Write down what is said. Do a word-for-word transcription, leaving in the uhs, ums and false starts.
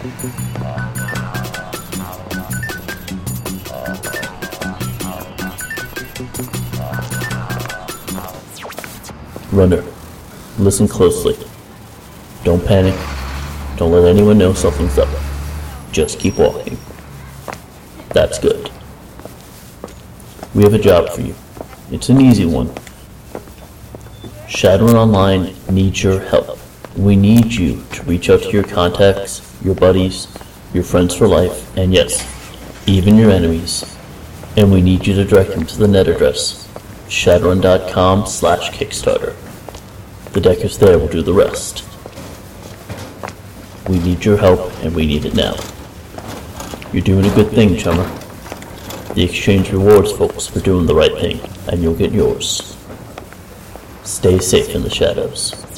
Runner, listen closely. Don't panic. Don't let anyone know something's up. Just keep walking. That's good. We have a job for you. It's an easy one. Shadowrun Online needs your help. We need you to reach out to your contacts, your buddies, your friends for life, and yes, even your enemies. And we need you to direct them to the net address, shadowrun.com slash Kickstarter. The deckers there will do the rest. We need your help, and we need it now. You're doing a good thing, Chummer. The exchange rewards folks for doing the right thing, and you'll get yours. Stay safe in the shadows.